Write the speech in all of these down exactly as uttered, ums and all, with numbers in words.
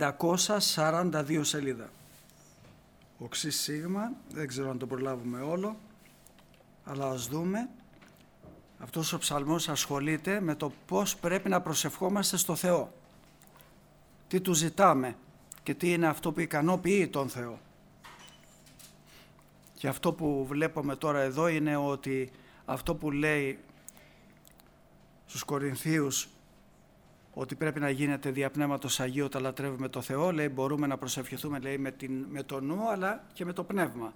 πεντακόσια σαράντα δύο σελίδα. Οξύ σίγμα, δεν ξέρω αν το προλάβουμε όλο, αλλά ας δούμε. Αυτός ο ψαλμός ασχολείται με το πώς πρέπει να προσευχόμαστε στο Θεό. Τι του ζητάμε και τι είναι αυτό που ικανοποιεί τον Θεό. Και αυτό που βλέπουμε τώρα εδώ είναι ότι αυτό που λέει στους Κορινθίους ότι πρέπει να γίνεται δια Πνεύματος Αγίου όταν λατρεύουμε το Θεό, λέει μπορούμε να προσευχηθούμε λέει, με, την, με το νου αλλά και με το πνεύμα.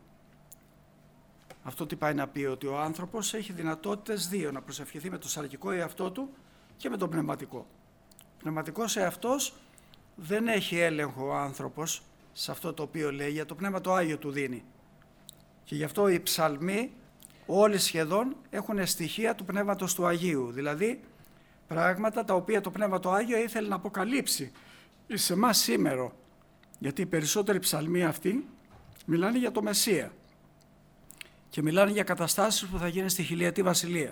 Αυτό τι πάει να πει, ότι ο άνθρωπος έχει δυνατότητες δύο, να προσευχηθεί με το σαρκικό εαυτό του και με το πνευματικό. Πνευματικός εαυτός δεν έχει έλεγχο ο άνθρωπος σε αυτό το οποίο λέει, για το Πνεύμα το Άγιο του δίνει. Και γι' αυτό οι ψαλμοί όλοι σχεδόν έχουν στοιχεία του Πνεύματος του Αγίου, δηλαδή πράγματα τα οποία το Πνεύμα το Άγιο ήθελε να αποκαλύψει σε εμάς σήμερα, γιατί οι περισσότεροι ψαλμοί αυτοί μιλάνε για το Μεσσία και μιλάνε για καταστάσεις που θα γίνουν στη χιλιετή βασιλεία.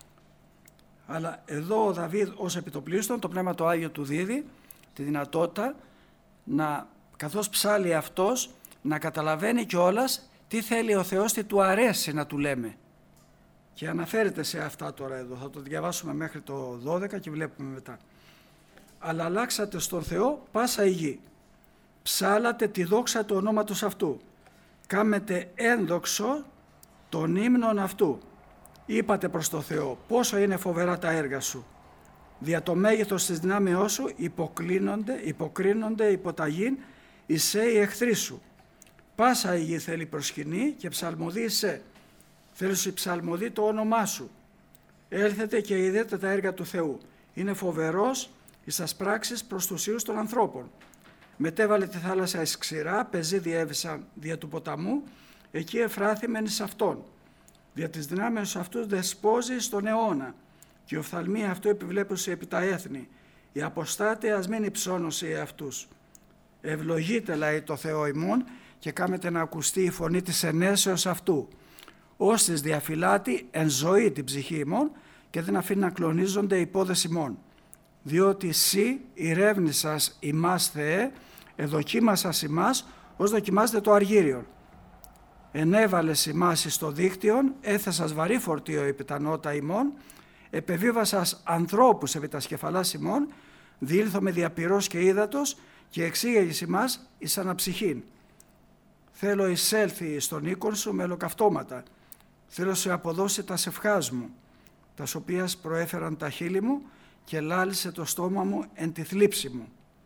Αλλά εδώ ο Δαβίδ ως επιτοπλίστων, το Πνεύμα το Άγιο του δίδει τη δυνατότητα να, καθώς ψάλει αυτός, να καταλαβαίνει κιόλας τι θέλει ο Θεός, τι του αρέσει να του λέμε. Και αναφέρεται σε αυτά τώρα εδώ, θα το διαβάσουμε μέχρι το δώδεκα και βλέπουμε μετά. Αλλά αλλάξατε στον Θεό πάσα η γη, ψάλατε τη δόξα του ονόματος αυτού, κάμετε ένδοξο των ύμνων αυτού. Είπατε προς το Θεό, πόσο είναι φοβερά τα έργα σου. Δια το μέγεθος της δυνάμεώς σου υποκλίνονται, υποκρίνονται υποταγήν εισέ οι εχθροί σου. Πάσα η γη θέλει προσκυνή και ψαλμοδεί εισέ. Θέλει σου ψαλμοδεί το όνομά σου. Έλθετε και είδετε τα έργα του Θεού. Είναι φοβερός εις τας πράξεις προς τους ιούς των ανθρώπων. Μετέβαλε τη θάλασσα εις ξηρά, πεζοί διέβησαν δια του ποταμού, εκεί εφράθημεν εις αυτόν. Δια της δυνάμεως αυτού δεσπόζει στον αιώνα, και η οφθαλμία αυτού επιβλέπουσε επί τα έθνη. Οι αποστάτε ας μην υψώνωσε εαυτούς. Ευλογείτε λαοί το Θεό ημών και κάμετε να ακουστεί η φωνή της ενέσεως αυτού. Ως της διαφυλάτη εν ζωή την ψυχή ημών και δεν αφήνει να κλονίζονται οι πόδες ημών. Διότι σύ ηρεύνησας ημάς Θεέ, εδοκίμασας ημάς ως δοκιμάζεται το αργύριον. Ενέβαλες ημάς εις το δίκτυον, έθεσας βαρύ φορτίο επί τα νότα ημών, επεβίβασας ανθρώπους επί τα σκεφαλάς ημών, διήλθω με διαπυρός και ύδατος και εξήγαγες ημάς εις αναψυχήν. Θέλω εισέλθει στον οίκον σου με ολοκαυτώματα, θέλω σε αποδώσει τα σευχάς μου, τας οποίας προέφεραν τα χείλη μου και λάλησε το στόμα μου εν τη θλίψη μου.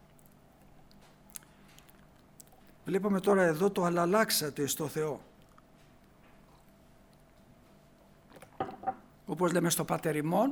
Βλέπουμε τώρα εδώ το αλλάξατε στο Θεό. Όπως λέμε στο Πάτερ ημών,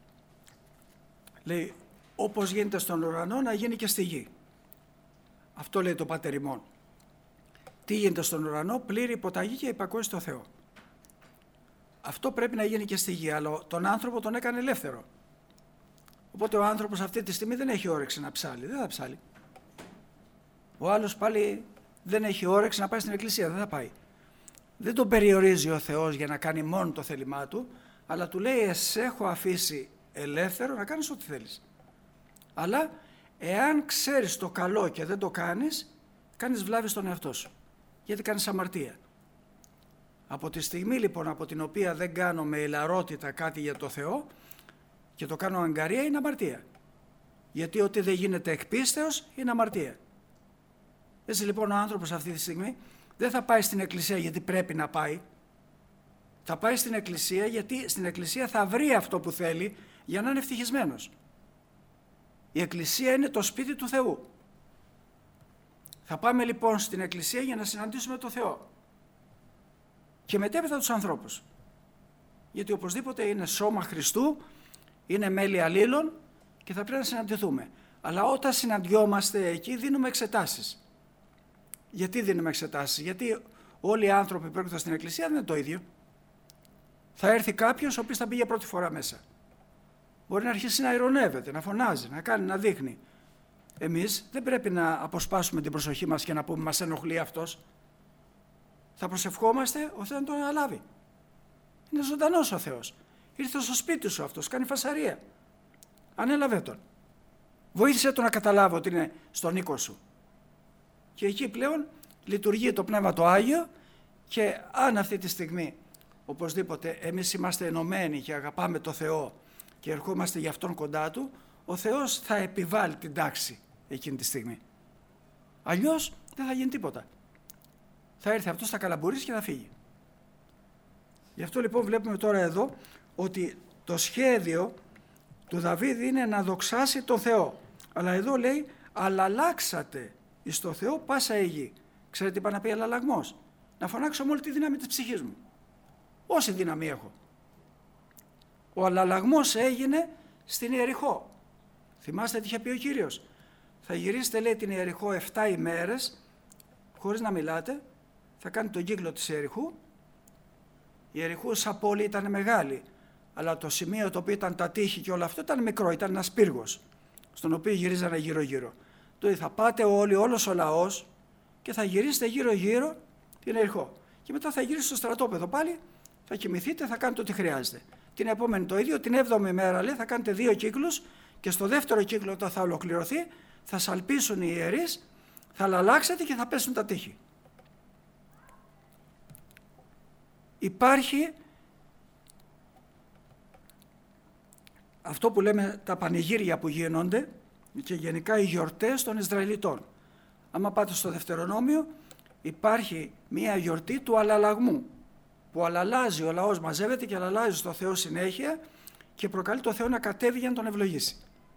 λέει όπως γίνεται στον ουρανό να γίνει και στη γη. Αυτό λέει το Πάτερ ημών. Τι γίνεται στον ουρανό, πλήρη υποταγή και υπακούει στο Θεό. Αυτό πρέπει να γίνει και στη γη, αλλά τον άνθρωπο τον έκανε ελεύθερο. Οπότε ο άνθρωπος αυτή τη στιγμή δεν έχει όρεξη να ψάλει, δεν θα ψάλει. Ο άλλος πάλι δεν έχει όρεξη να πάει στην εκκλησία, δεν θα πάει. Δεν τον περιορίζει ο Θεός για να κάνει μόνο το θέλημά του, αλλά του λέει εσέ έχω αφήσει ελεύθερο να κάνεις ό,τι θέλεις. Αλλά εάν ξέρεις το καλό και δεν το κάνεις, κάνεις βλάβη στον εαυτό σου, γιατί κάνεις αμαρτία. Από τη στιγμή λοιπόν από την οποία δεν κάνω με ηλαρότητα κάτι για το Θεό και το κάνω αγκαρία, είναι αμαρτία. Γιατί ό,τι δεν γίνεται εκ πίστεως είναι αμαρτία. Έτσι λοιπόν ο άνθρωπος αυτή τη στιγμή δεν θα πάει στην εκκλησία γιατί πρέπει να πάει. Θα πάει στην εκκλησία γιατί στην εκκλησία θα βρει αυτό που θέλει για να είναι ευτυχισμένος. Η εκκλησία είναι το σπίτι του Θεού. Θα πάμε λοιπόν στην εκκλησία για να συναντήσουμε τον Θεό. Και μετέπειτα τους ανθρώπους. Γιατί οπωσδήποτε είναι σώμα Χριστού, είναι μέλη αλλήλων και θα πρέπει να συναντηθούμε. Αλλά όταν συναντιόμαστε εκεί δίνουμε εξετάσεις. Γιατί δίνουμε εξετάσεις? Γιατί όλοι οι άνθρωποι που έρχονται στην εκκλησία δεν είναι το ίδιο. Θα έρθει κάποιος ο οποίος θα πήγε πρώτη φορά μέσα. Μπορεί να αρχίσει να ειρωνεύεται, να φωνάζει, να κάνει, να δείχνει. Εμείς δεν πρέπει να αποσπάσουμε την προσοχή μας και να πούμε μας ενοχλεί αυτός. Θα προσευχόμαστε, ο Θεός να τον αναλάβει. Είναι ζωντανός ο Θεός. Ήρθε στο σπίτι σου αυτός, κάνει φασαρία. Ανέλαβε τον. Βοήθησε τον να καταλάβει ότι είναι στον οίκο σου. και εκεί πλέον λειτουργεί το Πνεύμα το Άγιο και αν αυτή τη στιγμή οπωσδήποτε εμείς είμαστε ενωμένοι και αγαπάμε το Θεό και ερχόμαστε για Αυτόν κοντά Του, ο Θεός θα επιβάλλει την τάξη εκείνη τη στιγμή. Αλλιώς δεν θα γίνει τίποτα. Θα έρθει αυτός, θα καλαμπουρίσει και θα φύγει. Γι' αυτό λοιπόν βλέπουμε τώρα εδώ ότι το σχέδιο του Δαβίδ είναι να δοξάσει τον Θεό. Αλλά εδώ λέει «αλλαλάξατε εις το Θεό πάσα η γη». Ξέρετε τι πάει να πει αλλαλλαγμός? Να φωνάξω με όλη τη δύναμη της ψυχής μου. Όση δύναμη έχω. Ο αλλαλλαγμός έγινε στην Ιεριχώ. Θυμάστε τι είχε πει ο Κύριος? Θα γυρίσετε, λέει, την Ιεριχώ εφτά ημέρες χωρίς να μιλάτε, θα κάνετε τον κύκλο της Ιεριχού. Η Ιεριχώ σαν πόλη ήταν μεγάλη, αλλά το σημείο το οποίο ήταν τα τείχη και όλο αυτό ήταν μικρό, ήταν ένας πύργος, στον οποίο γυρίζανε γύρω-γύρω. Τότε θα πάτε όλοι, όλος ο λαός, και θα γυρίσετε γύρω-γύρω την Ιεριχώ. Και μετά θα γυρίσετε στο στρατόπεδο πάλι, θα κοιμηθείτε, θα κάνετε ό,τι χρειάζεται. Την επόμενη το ίδιο, την έβδομη μέρα, λέει, θα κάνετε δύο κύκλους και στο δεύτερο κύκλο, όταν θα ολοκληρωθεί, θα σαλπίσουν οι ιερείς, θα αλλάξετε και θα πέσουν τα τείχη. Υπάρχει αυτό που λέμε τα πανηγύρια που γίνονται και γενικά οι γιορτές των Ισραηλιτών. Άμα πάτε στο Δευτερονόμιο, υπάρχει μία γιορτή του αλλαλαγμού, που αλλαλάζει ο λαός, μαζεύεται και αλλαλάζει στο Θεό συνέχεια και προκαλεί το Θεό να κατέβει για να τον ευλογήσει.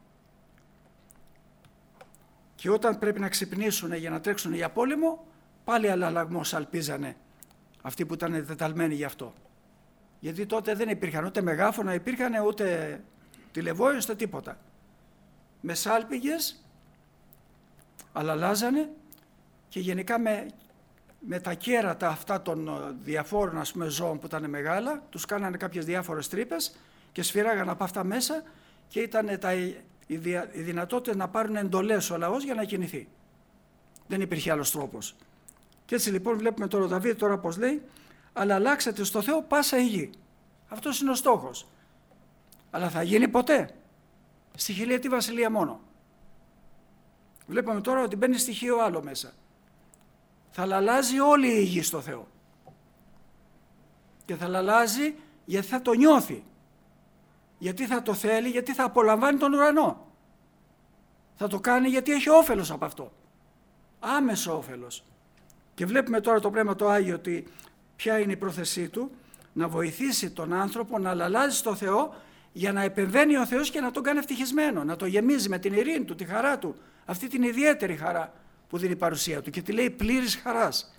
Και όταν πρέπει να ξυπνήσουν για να τρέξουν για πόλεμο, πάλι αλλαλαγμός αλπίζανε αυτοί που ήταν δεταλμένοι γι' αυτό. Γιατί τότε δεν υπήρχαν ούτε μεγάφωνα, υπήρχαν ούτε τηλεβόηες, ούτε τίποτα. Με σάλπιγες αλλαλάζανε και γενικά με, με τα κέρατα αυτά των διαφόρων, ας πούμε, ζώων που ήταν μεγάλα, τους κάνανε κάποιες διάφορες τρύπες και σφυράγανε από αυτά μέσα και ήταν τα, οι, δια, οι δυνατότητες να πάρουν εντολές ο λαός για να κινηθεί. Δεν υπήρχε άλλος τρόπος. Και έτσι λοιπόν βλέπουμε τώρα ο Δαβίδ τώρα πως λέει, αλλά αλλάξατε στο Θεό πάσα η γη. Αυτός είναι ο στόχος. Αλλά θα γίνει ποτέ? Στη χιλιετή βασιλεία μόνο. Βλέπουμε τώρα ότι μπαίνει στοιχείο άλλο μέσα. Θα λαλάζει όλη η γη στο Θεό. Και θα λαλάζει γιατί θα το νιώθει. Γιατί θα το θέλει, γιατί θα απολαμβάνει τον ουρανό. Θα το κάνει γιατί έχει όφελος από αυτό. Άμεσο όφελος. Και βλέπουμε τώρα το Πνεύμα το Άγιο ότι ποια είναι η πρόθεσή του, να βοηθήσει τον άνθρωπο να λαλάζει στο Θεό για να επεμβαίνει ο Θεός και να τον κάνει ευτυχισμένο, να το γεμίζει με την ειρήνη του, τη χαρά του, αυτή την ιδιαίτερη χαρά που δίνει η παρουσία του και τη λέει πλήρης χαράς.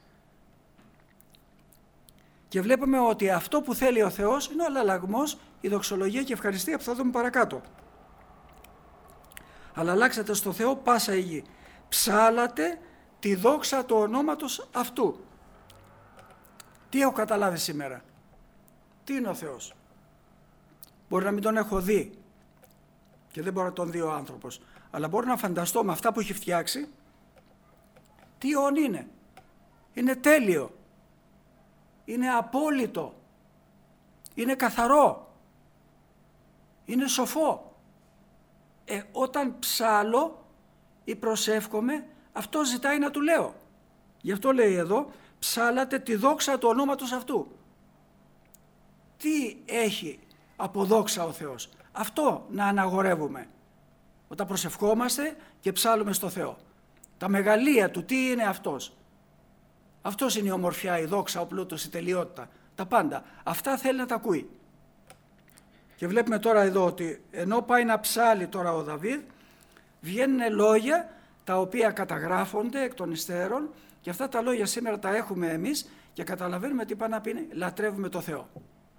Και βλέπουμε ότι αυτό που θέλει ο Θεός είναι ο αλλαλαγμός, η δοξολογία και η ευχαριστία που θα δούμε παρακάτω. Αλλά αλλάξατε στο Θεό πάσα η γη. Ψάλατε τη δόξα του ονόματος αυτού. Τι έχω καταλάβει σήμερα? Τι είναι ο Θεός? Μπορεί να μην τον έχω δει και δεν μπορεί να τον δει ο άνθρωπος, αλλά μπορώ να φανταστώ με αυτά που έχει φτιάξει τι όν είναι. Είναι τέλειο, είναι απόλυτο, είναι καθαρό, είναι σοφό. Ε, όταν ψάλω ή προσεύχομαι, αυτό ζητάει να του λέω. Γι' αυτό λέει εδώ, ψάλατε τη δόξα του ονόματος αυτού. Τι έχει από δόξα ο Θεός? Αυτό να αναγορεύουμε όταν προσευχόμαστε και ψάλουμε στο Θεό. Τα μεγαλεία του, τι είναι αυτός? Αυτός είναι η ομορφιά, η δόξα, ο πλούτος, η τελειότητα, τα πάντα. Αυτά θέλει να τα ακούει. Και βλέπουμε τώρα εδώ ότι ενώ πάει να ψάλει τώρα ο Δαβίδ, βγαίνουν λόγια τα οποία καταγράφονται εκ των υστέρων και αυτά τα λόγια σήμερα τα έχουμε εμείς και καταλαβαίνουμε τι πάει να πει, λατρεύουμε το Θεό.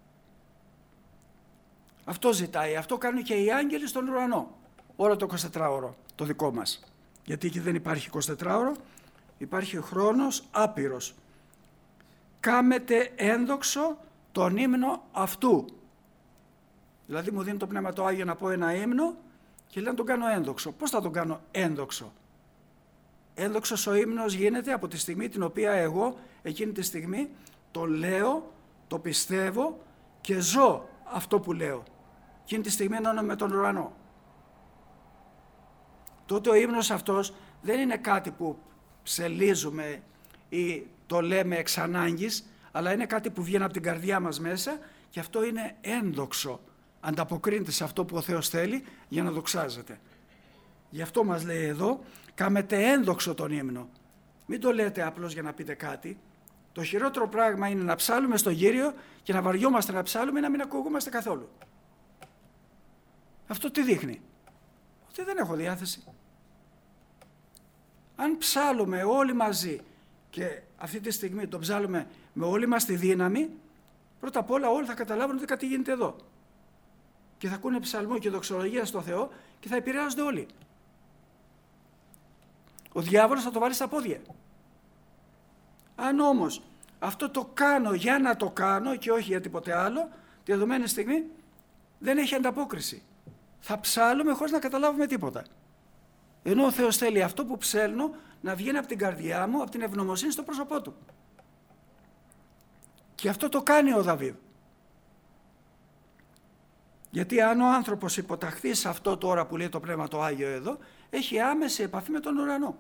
Αυτό ζητάει, αυτό κάνουν και οι άγγελοι στον ουρανό, όλο το εικοσιτετράωρο, το δικό μας. Γιατί εκεί δεν υπάρχει εικοσιτετράωρο, υπάρχει χρόνος άπειρος. Κάμετε ένδοξο τον ύμνο αυτού. Δηλαδή μου δίνει το Πνεύμα το Άγιο να πω ένα ύμνο και λέει να τον κάνω ένδοξο. Πώς θα τον κάνω ένδοξο? Ένδοξος ο ύμνος γίνεται από τη στιγμή την οποία εγώ εκείνη τη στιγμή το λέω, το πιστεύω και ζω αυτό που λέω. Εκείνη τη στιγμή ενώνω με τον ουρανό. Τότε ο ύμνος αυτός δεν είναι κάτι που ψελίζουμε ή το λέμε εξ ανάγκης, αλλά είναι κάτι που βγαίνει από την καρδιά μας μέσα και αυτό είναι ένδοξο. Ανταποκρίνεται σε αυτό που ο Θεός θέλει για να δοξάζεται. Γι' αυτό μας λέει εδώ, κάμετε ένδοξο τον ύμνο. Μην το λέτε απλώς για να πείτε κάτι. Το χειρότερο πράγμα είναι να ψάλουμε στον Κύριο και να βαριόμαστε να ψάλουμε ή να μην ακούγομαστε καθόλου. Αυτό τι δείχνει? Ότι δεν έχω διάθεση. Αν ψάλουμε όλοι μαζί και αυτή τη στιγμή το ψάλουμε με όλη μας τη δύναμη, πρώτα απ' όλα όλοι θα καταλάβουν ότι κάτι γίνεται εδώ. Και θα ακούνε ψαλμό και δοξολογία στο Θεό και θα επηρεάζονται όλοι. Ο διάβολος θα το βάλει στα πόδια. Αν όμως αυτό το κάνω για να το κάνω και όχι για τίποτε άλλο, τη δεδομένη στιγμή δεν έχει ανταπόκριση. Θα ψάλουμε χωρίς να καταλάβουμε τίποτα. Ενώ ο Θεός θέλει αυτό που ψέλνω να βγαίνει από την καρδιά μου, από την ευγνωμοσύνη στο πρόσωπό του. Και αυτό το κάνει ο Δαβίδ. Γιατί αν ο άνθρωπος υποταχθεί σε αυτό τώρα που λέει το Πνεύμα το Άγιο εδώ, έχει άμεση επαφή με τον ουρανό.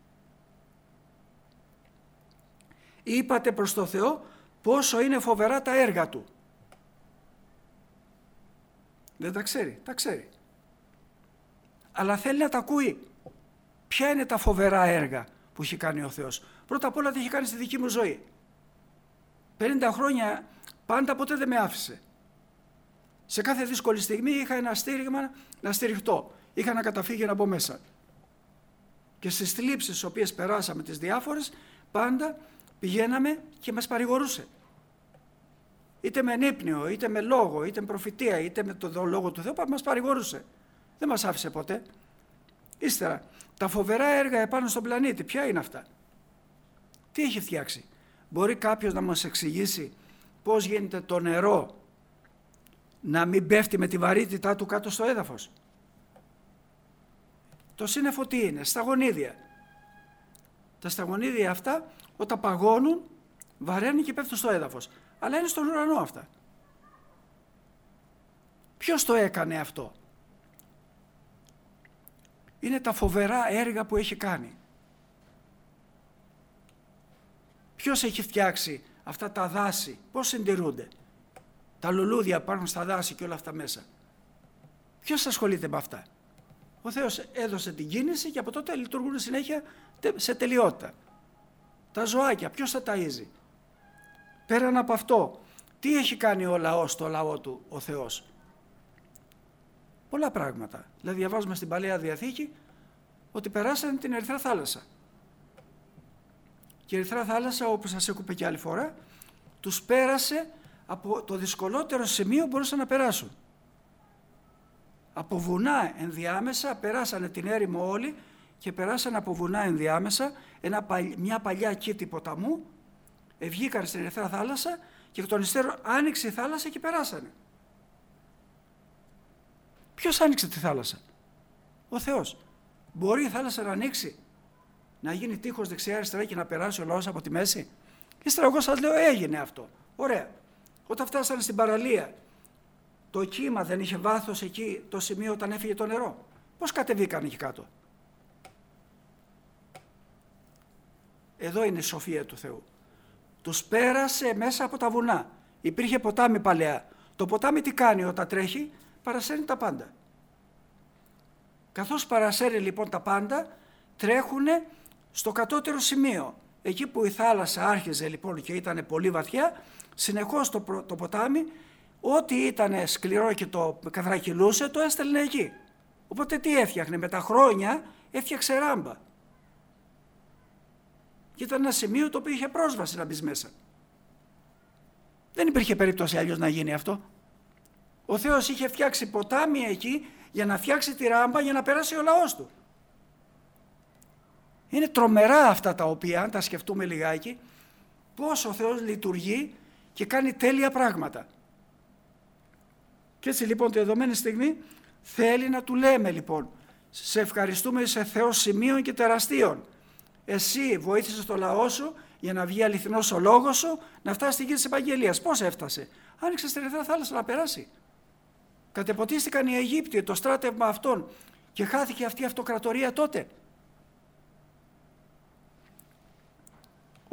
Είπατε προς το Θεό πόσο είναι φοβερά τα έργα του. Δεν τα ξέρει, τα ξέρει. Αλλά θέλει να τα ακούει. Ποια είναι τα φοβερά έργα που έχει κάνει ο Θεός? Πρώτα απ' όλα τι έχει κάνει στη δική μου ζωή. πενήντα χρόνια πάντα ποτέ δεν με άφησε. Σε κάθε δύσκολη στιγμή είχα ένα στήριγμα να στηριχτώ. Είχα ένα καταφύγιο να μπω μέσα. Και στις θλίψεις τις οποίες περάσαμε τις διάφορες, πάντα πηγαίναμε και μας παρηγορούσε. Είτε με ενύπνιο, είτε με λόγο, είτε με προφητεία, είτε με το λόγο του Θεού, μας παρηγορούσε. Δεν μας άφησε ποτέ. Ύστερα, τα φοβερά έργα επάνω στον πλανήτη, ποια είναι αυτά? Τι έχει φτιάξει? Μπορεί κάποιος να μας εξηγήσει πώς γίνεται το νερό να μην πέφτει με τη βαρύτητά του κάτω στο έδαφος? Το σύννεφο τι είναι? σταγονίδια. Τα σταγονίδια αυτά όταν παγώνουν βαραίνουν και πέφτουν στο έδαφος. Αλλά είναι στον ουρανό αυτά. Ποιος το έκανε αυτό? Είναι τα φοβερά έργα που έχει κάνει. Ποιος έχει φτιάξει αυτά τα δάση? Πώς συντηρούνται? Τα λουλούδια υπάρχουν στα δάση και όλα αυτά μέσα. Ποιος ασχολείται με αυτά? Ο Θεός έδωσε την κίνηση και από τότε λειτουργούν συνέχεια σε τελειότητα. Τα ζωάκια, ποιος τα ταΐζει? Πέραν από αυτό, τι έχει κάνει ο λαός, το λαό του, ο Θεός? Πολλά πράγματα. Δηλαδή διαβάζουμε στην Παλαιά Διαθήκη ότι περάσανε την Ερυθρά Θάλασσα. Και η Ερυθρά Θάλασσα, όπως σας έχω πει και άλλη φορά, τους πέρασε από το δυσκολότερο σημείο που μπορούσαν να περάσουν. Από βουνά ενδιάμεσα περάσανε την έρημο όλοι και περάσανε από βουνά ενδιάμεσα ένα, μια παλιά κήτη ποταμού, βγήκαν στην Ερυθρά Θάλασσα και εκ των υστέρων άνοιξε η θάλασσα και περάσανε. Ποιος άνοιξε τη θάλασσα? Ο Θεός. Μπορεί η θάλασσα να ανοίξει, να γίνει τείχος δεξιά-αριστερά και να περάσει ο λαός από τη μέση? Ύστερα εγώ σας λέω έγινε αυτό. Ωραία. Όταν φτάσανε στην παραλία, το κύμα δεν είχε βάθος εκεί το σημείο όταν έφυγε το νερό? Πώς κατεβήκαν εκεί κάτω? Εδώ είναι η σοφία του Θεού. Τους πέρασε μέσα από τα βουνά. Υπήρχε ποτάμι παλαιά. Το ποτάμι τι κάνει όταν τρέχει? Παρασέρνει τα πάντα. Καθώς παρασέρνει λοιπόν τα πάντα, τρέχουν στο κατώτερο σημείο. Εκεί που η θάλασσα άρχιζε λοιπόν και ήταν πολύ βαθιά, συνεχώς το, το ποτάμι, ό,τι ήταν σκληρό και το καθρακυλούσε, το έστελνε εκεί. Οπότε τι έφτιαχνε? Με τα χρόνια έφτιαξε ράμπα. Και ήταν ένα σημείο το οποίο είχε πρόσβαση να μπεις μέσα. Δεν υπήρχε περίπτωση αλλιώς να γίνει αυτό. Ο Θεός είχε φτιάξει ποτάμι εκεί για να φτιάξει τη ράμπα για να περάσει ο λαός του. Είναι τρομερά αυτά τα οποία, αν τα σκεφτούμε λιγάκι, πώς ο Θεός λειτουργεί και κάνει τέλεια πράγματα. Και έτσι λοιπόν τη δεδομένη στιγμή θέλει να του λέμε λοιπόν, σε ευχαριστούμε, σε Θεό σημείων και τεραστίων. Εσύ βοήθησες το λαό σου για να βγει αληθινός ο λόγος σου, να φτάσει στη γη της Επαγγελίας. Πώς έφτασε? Άνοιξε στην Ερυθρά Θάλασσα να περάσει. Κατεποτίστηκαν οι Αιγύπτιοι, το στράτευμα αυτών, και χάθηκε αυτή η αυτοκρατορία τότε.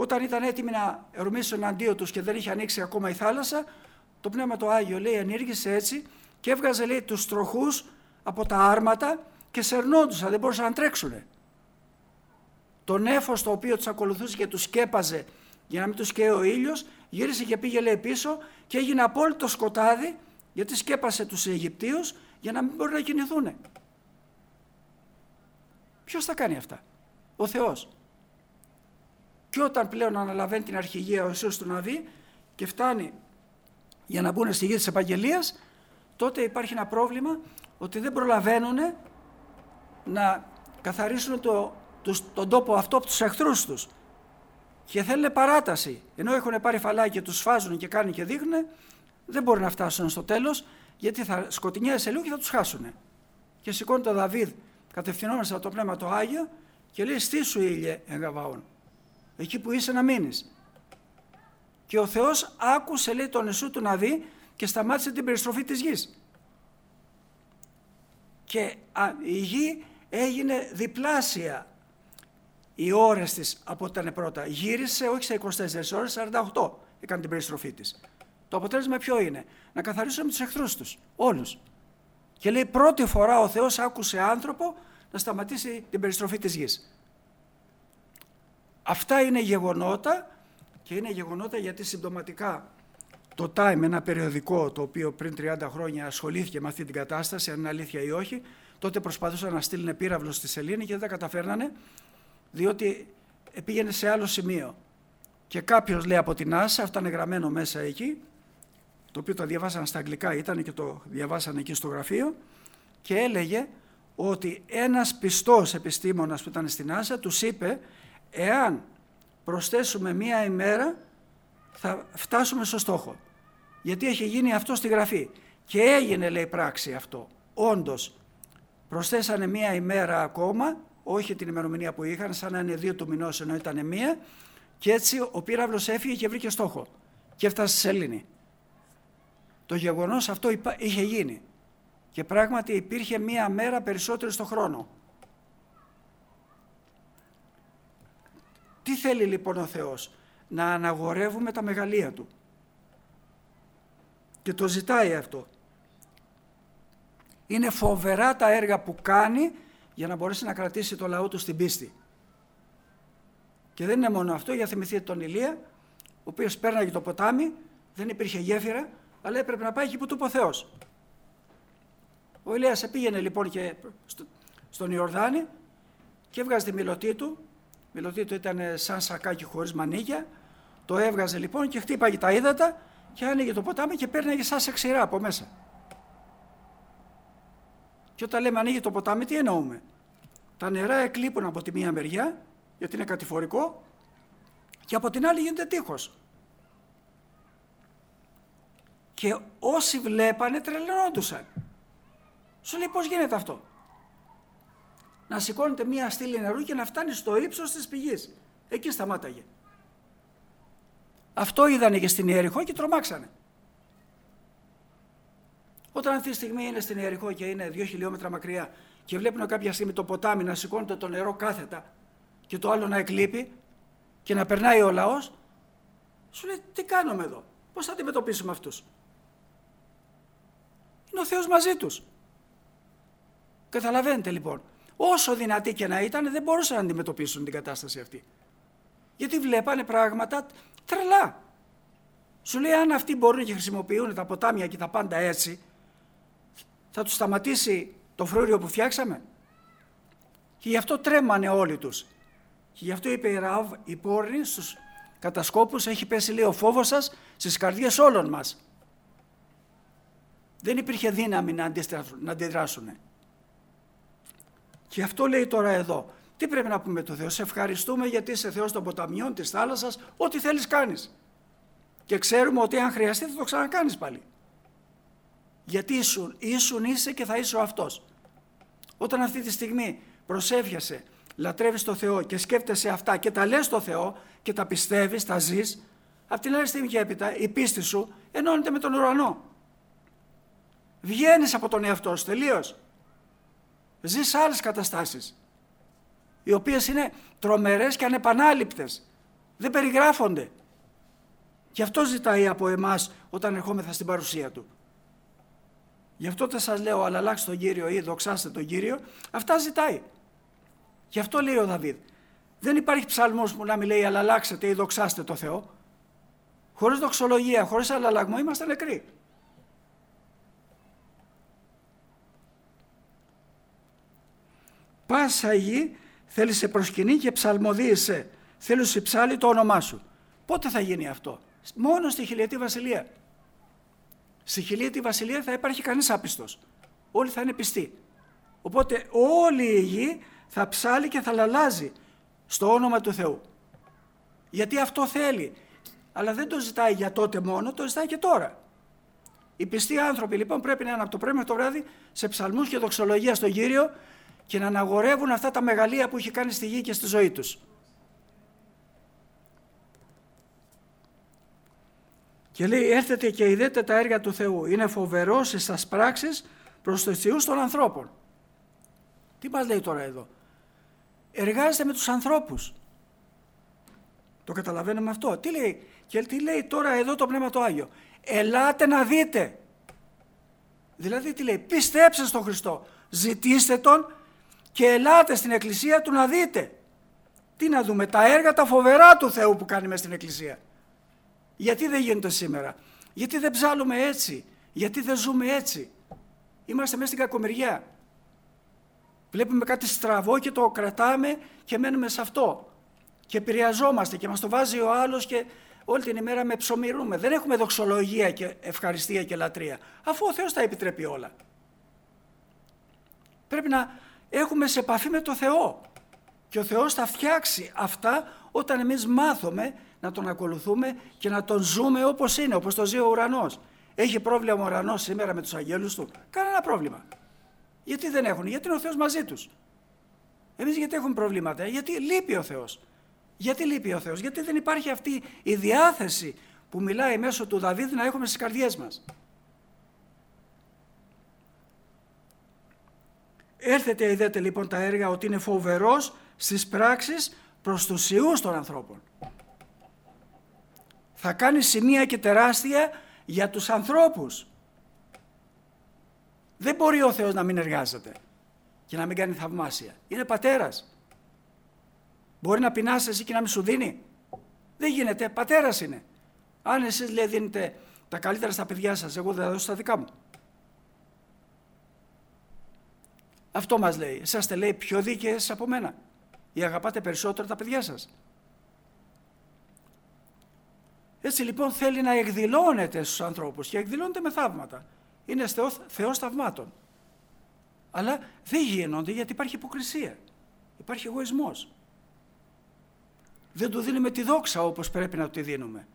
όταν ήταν έτοιμοι να ορμήσουν εναντίον τους και δεν είχε ανοίξει ακόμα η θάλασσα, το Πνεύμα το Άγιο, λέει, ενήργησε έτσι και έβγαζε, λέει, τους τροχούς από τα άρματα και σερνόντουσαν, δεν μπορούσαν να τρέξουν. Το νέφος το οποίο τους ακολουθούσε και τους σκέπαζε για να μην τους καίει ο ήλιος, γύρισε και πήγε, λέει, πίσω και έγινε απόλυτο σκοτάδι, γιατί σκέπασε τους Αιγυπτίους για να μην μπορούν να κινηθούν. Ποιος θα κάνει αυτά? Ο Θεός. Και όταν πλέον αναλαβαίνει την αρχηγία ο Ιησούς του Ναβί και φτάνει για να μπουν στη γη της Επαγγελίας, τότε υπάρχει ένα πρόβλημα ότι δεν προλαβαίνουν να καθαρίσουν το, το, τον τόπο αυτό από τους εχθρούς τους. Και θέλουν παράταση. Ενώ έχουν πάρει φαλάκι και τους σφάζουν και κάνουν και δείχνουν, δεν μπορούν να φτάσουν στο τέλος, γιατί θα σκοτεινιάσει λίγο και θα τους χάσουν. Και σηκώνει το Δαβίδ κατευθυνόμενος από το Πνεύμα το Άγιο και λέει: στήσου, ήλιε εν Γαβαών, εκεί που είσαι να μείνεις. Και ο Θεός άκουσε, λέει, τον Ιησού του να δει και σταμάτησε την περιστροφή της γης. Και α, η γη έγινε διπλάσια οι ώρες της από ό,τι ήταν πρώτα. Γύρισε όχι σε είκοσι τέσσερις ώρες, σαράντα οκτώ έκανε την περιστροφή της. Το αποτέλεσμα ποιο είναι? Να καθαρίσουμε τους εχθρούς τους, όλους. Και λέει, πρώτη φορά ο Θεός άκουσε άνθρωπο να σταματήσει την περιστροφή της γης. Αυτά είναι γεγονότα και είναι γεγονότα γιατί συμπτωματικά το Time, ένα περιοδικό το οποίο πριν τριάντα χρόνια ασχολήθηκε με αυτή την κατάσταση, αν είναι αλήθεια ή όχι, τότε προσπαθούσαν να στείλουν πύραυλο στη σελήνη και δεν τα καταφέρνανε, διότι πήγαινε σε άλλο σημείο. Και κάποιος, λέει, από την NASA, αυτά είναι γραμμένο μέσα εκεί, το οποίο το διαβάσανε στα αγγλικά, ήταν και το διαβάσανε εκεί στο γραφείο, και έλεγε ότι ένας πιστός επιστήμονας που ήταν στην NASA τους είπε, εάν προσθέσουμε μία ημέρα θα φτάσουμε στο στόχο. Γιατί έχει γίνει αυτό στη γραφή. Και έγινε, λέει, πράξη αυτό. Όντως, προσθέσανε μία ημέρα ακόμα, όχι την ημερομηνία που είχαν, σαν να είναι δύο του μηνός ενώ ήταν μία, και έτσι ο πύραυλος έφυγε και βρήκε στόχο και έφτασε στη σελήνη. Το γεγονός αυτό είχε γίνει και πράγματι υπήρχε μία μέρα περισσότερη στο χρόνο. Τι θέλει λοιπόν ο Θεός? Να αναγορεύουμε τα μεγαλεία Του. Και το ζητάει αυτό. Είναι φοβερά τα έργα που κάνει για να μπορέσει να κρατήσει το λαό Του στην πίστη. Και δεν είναι μόνο αυτό, για θυμηθείτε τον Ηλία, ο οποίος πέρναγε το ποτάμι, δεν υπήρχε γέφυρα, αλλά έπρεπε να πάει εκεί που του είπε ο Θεός. Ο Ηλίας πήγαινε λοιπόν και στον Ιορδάνη και έβγαζε τη μιλωτή του. Η μιλωτή του ήταν σαν σακάκι χωρίς μανίκια. Το έβγαζε λοιπόν και χτύπαγε τα ύδατα και άνοιγε το ποτάμι και πέρναγε σαν σε ξηρά από μέσα. Και όταν λέμε ανοίγει το ποτάμι, τι εννοούμε? Τα νερά εκλείπουν από τη μία μεριά, γιατί είναι κατηφορικό, και από την άλλη γίνεται τείχος. Και όσοι βλέπανε τρελαινόντουσαν. Σου λέει, πώς γίνεται αυτό? Να σηκώνεται μία στήλη νερού και να φτάνει στο ύψος της πηγής. Εκεί σταμάταγε. Αυτό είδανε και στην Ιεριχώ και τρομάξανε. Όταν αυτή τη στιγμή είναι στην Ιεριχώ και είναι δύο χιλιόμετρα μακριά και βλέπουν κάποια στιγμή το ποτάμι να σηκώνεται το νερό κάθετα και το άλλο να εκλείπει και να περνάει ο λαός, σου λέει, τι κάνουμε εδώ? Πώς θα αντιμετωπίσουμε αυτούς? Είναι ο Θεός μαζί τους. Καταλαβαίνετε λοιπόν, όσο δυνατοί και να ήταν, δεν μπορούσαν να αντιμετωπίσουν την κατάσταση αυτή. Γιατί βλέπανε πράγματα τρελά. Σου λέει, αν αυτοί μπορούν και χρησιμοποιούν τα ποτάμια και τα πάντα έτσι, θα τους σταματήσει το φρούριο που φτιάξαμε? Και γι' αυτό τρέμανε όλοι τους. Και γι' αυτό είπε η Ραβ, η πόρνη στους κατασκόπους, έχει πέσει, λέει, ο φόβος σας στις καρδιές όλων μας. Δεν υπήρχε δύναμη να αντιδράσουν. Και αυτό λέει τώρα εδώ. Τι πρέπει να πούμε το Θεό? Σε ευχαριστούμε γιατί είσαι Θεός των ποταμιών, της θάλασσας, ό,τι θέλεις κάνεις. Και ξέρουμε ότι αν χρειαστεί θα το ξανακάνεις πάλι. Γιατί ήσουν, ήσουν είσαι και θα είσαι ο αυτός. Όταν αυτή τη στιγμή προσεύχεσαι, λατρεύεις το Θεό και σκέφτεσαι αυτά και τα λες στο Θεό και τα πιστεύεις, τα ζεις, από την άλλη στιγμή και έπειτα η πίστη σου ενώνεται με τον ουρανό. Βγαίνεις από τον εαυτό σου τελείως. Ζεις άλλες καταστάσεις, οι οποίες είναι τρομερές και ανεπανάληπτες. Δεν περιγράφονται. Γι' αυτό ζητάει από εμάς όταν ερχόμεθα στην παρουσία Του. Γι' αυτό δεν σας λέω αλλά αλλάξτε τον Κύριο ή δοξάστε τον Κύριο. Αυτά ζητάει. Γι' αυτό λέει ο Δαβίδ. Δεν υπάρχει ψαλμός που να μην λέει αλλά αλλάξετε ή δοξάστε το Θεό. Χωρίς δοξολογία, χωρίς αλλαγμό είμαστε νεκροί. Πάσα γη θέλει σε προσκυνή και ψαλμοδίησε. Θέλω σε ψάλει το όνομά σου. Πότε θα γίνει αυτό? Μόνο στη χιλιετή βασιλεία. Στη χιλιετή βασιλεία θα υπάρχει κανείς άπιστος. Όλοι θα είναι πιστοί. Οπότε όλη η γη θα ψάλει και θα λαλάζει στο όνομα του Θεού. Γιατί αυτό θέλει. Αλλά δεν το ζητάει για τότε μόνο, το ζητάει και τώρα. Οι πιστοί άνθρωποι λοιπόν πρέπει να είναι από το πρωί μέχρι το βράδυ σε ψαλμούς και δοξολογία στον Κύριο και να αναγορεύουν αυτά τα μεγαλεία που έχει κάνει στη γη και στη ζωή τους. Και λέει έρθετε και είδετε τα έργα του Θεού. Είναι φοβερός στις πράξεις προς τους θεούς των ανθρώπων. Τι μας λέει τώρα εδώ? Εργάζεται με τους ανθρώπους. Το καταλαβαίνουμε αυτό. Τι λέει? Και τι λέει τώρα εδώ το Πνεύμα το Άγιο? Ελάτε να δείτε. Δηλαδή τι λέει? Πιστέψτε στον Χριστό. Ζητήστε Τον και ελάτε στην Εκκλησία Του να δείτε. Τι να δούμε? Τα έργα τα φοβερά του Θεού που κάνει μέσα στην Εκκλησία. Γιατί δεν γίνεται σήμερα? Γιατί δεν ψάλουμε έτσι? Γιατί δεν ζούμε έτσι? Είμαστε μέσα στην κακομοιριά. Βλέπουμε κάτι στραβό και το κρατάμε και μένουμε σε αυτό. Και επηρεαζόμαστε και μας το βάζει ο άλλος και όλη την ημέρα με ψωμιρούμε. Δεν έχουμε δοξολογία και ευχαριστία και λατρεία. Αφού ο Θεός τα επιτρέπει όλα. Πρέπει να έχουμε σε επαφή με το Θεό. Και ο Θεός θα φτιάξει αυτά όταν εμείς μάθουμε να Τον ακολουθούμε και να Τον ζούμε όπως είναι, όπως το ζει ο ουρανός. Έχει πρόβλημα ο ουρανός σήμερα με τους αγγέλους Του? Κανένα πρόβλημα. Γιατί δεν έχουν? Γιατί είναι ο Θεός μαζί τους. Εμείς γιατί έχουμε προβλήματα? Γιατί λείπει ο Θεός. Γιατί λείπει ο Θεός? Γιατί δεν υπάρχει αυτή η διάθεση που μιλάει μέσω του Δαβίδ να έχουμε στις καρδιές μας. Έρθετε είδετε λοιπόν τα έργα ότι είναι φοβερός στις πράξεις προς τους ιούς των ανθρώπων. Θα κάνει σημεία και τεράστια για τους ανθρώπους. Δεν μπορεί ο Θεός να μην εργάζεται και να μην κάνει θαυμάσια. Είναι πατέρας. Μπορεί να πεινάσει εσύ και να μην σου δίνει? Δεν γίνεται, πατέρας είναι. Αν εσείς λέει δίνετε τα καλύτερα στα παιδιά σας, εγώ δεν θα δώσω τα δικά μου. Αυτό μας λέει. Είσαστε λέει πιο δίκαιες από μένα ή αγαπάτε περισσότερο τα παιδιά σας? Έτσι λοιπόν θέλει να εκδηλώνεται στους ανθρώπους και εκδηλώνεται με θαύματα. Είναι Θεός θαυμάτων. Αλλά δεν γίνονται γιατί υπάρχει υποκρισία. Υπάρχει εγωισμός. Δεν του δίνουμε τη δόξα όπως πρέπει να τη δίνουμε.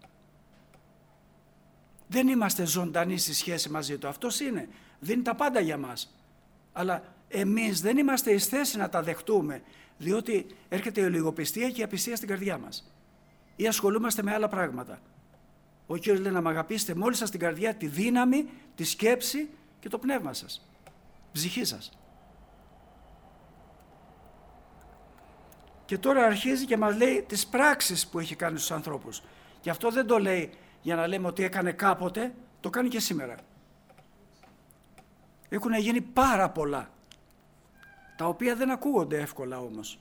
Δεν είμαστε ζωντανοί στη σχέση μαζί Του. Αυτός είναι. Δίνει τα πάντα για μας. Αλλά εμείς δεν είμαστε εις θέση να τα δεχτούμε, διότι έρχεται η λιγοπιστία και η απιστία στην καρδιά μας. Ή ασχολούμαστε με άλλα πράγματα. Ο Κύριος λέει να μ' αγαπήσετε μόλις σας την καρδιά, τη δύναμη, τη σκέψη και το πνεύμα σας, ψυχή σας. Και τώρα αρχίζει και μας λέει τις πράξεις που έχει κάνει στους ανθρώπους. Και αυτό δεν το λέει για να λέμε ότι έκανε κάποτε, το κάνει και σήμερα. Έχουν γίνει πάρα πολλά, τα οποία δεν ακούγονται εύκολα όμως.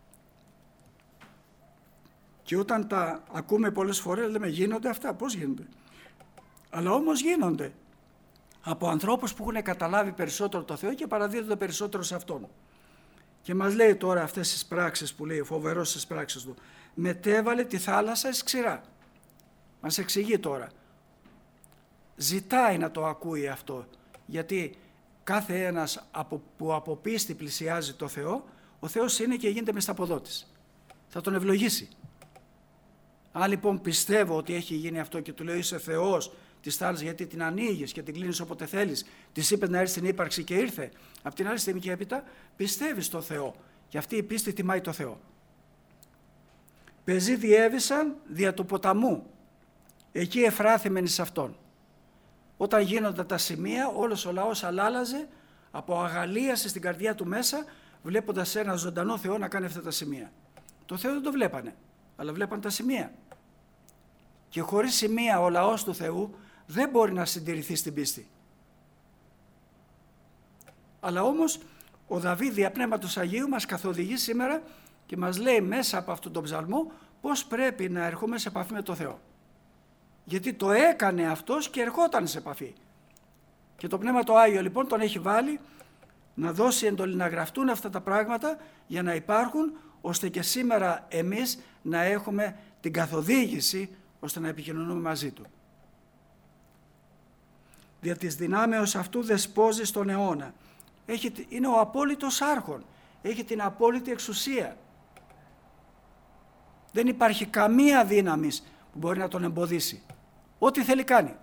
Και όταν τα ακούμε πολλές φορές λέμε γίνονται αυτά, πώς γίνονται? Αλλά όμως γίνονται από ανθρώπους που έχουν καταλάβει περισσότερο το Θεό και παραδίδονται περισσότερο σε Αυτόν. Και μας λέει τώρα αυτές τις πράξεις που λέει, φοβερός στις πράξεις Του. Μετέβαλε τη θάλασσα εις ξηρά. Μας εξηγεί τώρα. Ζητάει να το ακούει αυτό, γιατί κάθε ένας από, που από πίστη πλησιάζει το Θεό, ο Θεός είναι και γίνεται μεσταποδότης. Θα τον ευλογήσει. Αν λοιπόν πιστεύω ότι έχει γίνει αυτό και του λέω είσαι Θεός της θάλασσας γιατί την ανοίγεις και την κλείνεις όποτε θέλεις, της είπες να έρθει στην ύπαρξη και ήρθε, από την άλλη στιγμή και έπειτα πιστεύεις στο Θεό και αυτή η πίστη τιμάει το Θεό. Πεζοί διέβησαν δια του ποταμού, εκεί εφράθημενοι σε Αυτόν. Όταν γίνονταν τα σημεία, όλος ο λαός αλάλαζε από αγαλίαση στην καρδιά του μέσα, βλέποντας ένα ζωντανό Θεό να κάνει αυτά τα σημεία. Το Θεό δεν το βλέπανε, αλλά βλέπαν τα σημεία. Και χωρίς σημεία ο λαός του Θεού δεν μπορεί να συντηρηθεί στην πίστη. Αλλά όμως ο Δαβίδ δια Πνεύματος Αγίου μας καθοδηγεί σήμερα και μας λέει μέσα από αυτόν τον ψαλμό πώς πρέπει να ερχόμαστε σε επαφή με το Θεό. Γιατί το έκανε αυτός και ερχόταν σε επαφή. Και το Πνεύμα το Άγιο λοιπόν τον έχει βάλει να δώσει εντολή να γραφτούν αυτά τα πράγματα για να υπάρχουν, ώστε και σήμερα εμείς να έχουμε την καθοδήγηση ώστε να επικοινωνούμε μαζί του. Δια της δυνάμεως αυτού δεσπόζει στον αιώνα. Έχει, είναι ο απόλυτος άρχον. Έχει την απόλυτη εξουσία. Δεν υπάρχει καμία δύναμη που μπορεί να τον εμποδίσει. Ό,τι θέλει κάνει.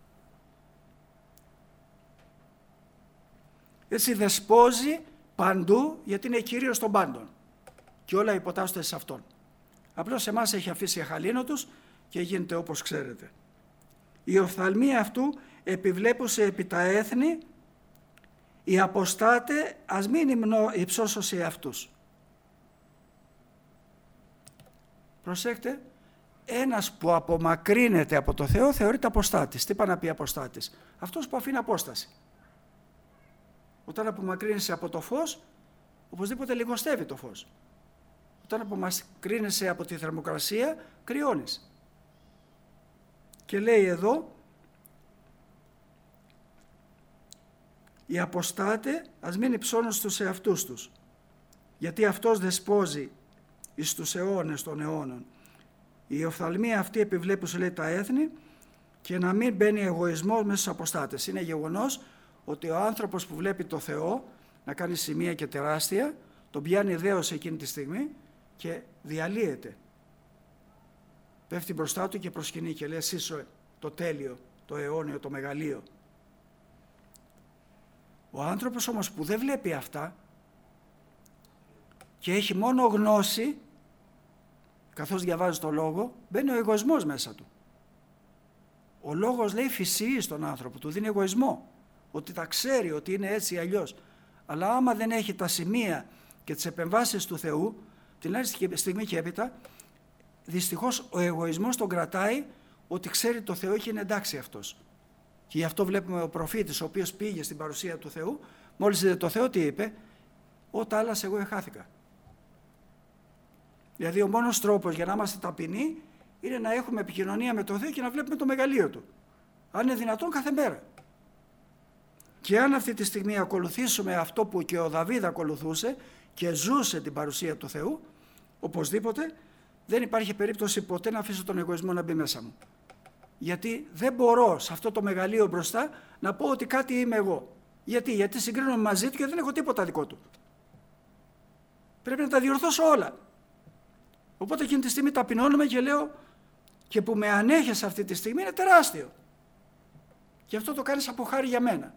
Έτσι δεσπόζει παντού, γιατί είναι Κύριος των πάντων. Και όλα υποτάσσονται σε Αυτόν. Απλώς εμάς έχει αφήσει αχαλήνοτους και γίνεται όπως ξέρετε. Η οφθαλμία αυτού επιβλέπουσε επί τα έθνη, οι αποστάτε ας μην υψώσω σε αυτούς. Προσέξτε, ένας που απομακρύνεται από το Θεό θεωρείται αποστάτης. Τι πάει να πει αποστάτης? Αυτός που αφήνει απόσταση. Όταν απομακρύνεσαι από το φως, οπωσδήποτε λιγοστεύει το φως. Όταν απομακρύνεσαι από τη θερμοκρασία, κρυώνεις. Και λέει εδώ, οι αποστάτε ας μην υψώνουν στους εαυτούς τους, γιατί αυτός δεσπόζει εις τους αιώνες των αιώνων. Η οφθαλμία αυτή επιβλέπουσε, λέει, τα έθνη, και να μην μπαίνει εγωισμός μέσα στους αποστάτες. Είναι γεγονός ότι ο άνθρωπος που βλέπει το Θεό να κάνει σημεία και τεράστια, τον πιάνει δέος εκείνη τη στιγμή και διαλύεται. Πέφτει μπροστά του και προσκυνεί και λέει, εσύ το τέλειο, το αιώνιο, το μεγαλείο. Ο άνθρωπος όμως που δεν βλέπει αυτά και έχει μόνο γνώση, καθώς διαβάζει το λόγο, μπαίνει ο εγωισμός μέσα του. Ο λόγος, λέει, φυσιεί στον άνθρωπο, του δίνει εγωισμό, ότι τα ξέρει, ότι είναι έτσι ή αλλιώς. Αλλά άμα δεν έχει τα σημεία και τις επεμβάσεις του Θεού, την άλλη στιγμή και έπειτα, δυστυχώς ο εγωισμός τον κρατάει ότι ξέρει το Θεό και είναι εντάξει αυτός. Και γι' αυτό βλέπουμε ο προφήτης, ο οποίος πήγε στην παρουσία του Θεού, μόλις είδε το Θεό, τι είπε? Ότα άλλας εγώ εχάθηκα. Δηλαδή ο μόνος τρόπος για να είμαστε ταπεινοί είναι να έχουμε επικοινωνία με το Θεό και να βλέπουμε το μεγαλείο Του. Αν είναι δυνατόν κάθε μέρα. Και αν αυτή τη στιγμή ακολουθήσουμε αυτό που και ο Δαβίδ ακολουθούσε και ζούσε την παρουσία του Θεού, οπωσδήποτε δεν υπάρχει περίπτωση ποτέ να αφήσω τον εγωισμό να μπει μέσα μου. Γιατί δεν μπορώ σε αυτό το μεγαλείο μπροστά να πω ότι κάτι είμαι εγώ. Γιατί, Γιατί συγκρίνομαι μαζί του και δεν έχω τίποτα δικό του. Πρέπει να τα διορθώσω όλα. Οπότε εκείνη τη στιγμή ταπεινώνομαι και λέω, και που με ανέχεσαι αυτή τη στιγμή είναι τεράστιο. Και αυτό το κάνεις από χάρη για μένα.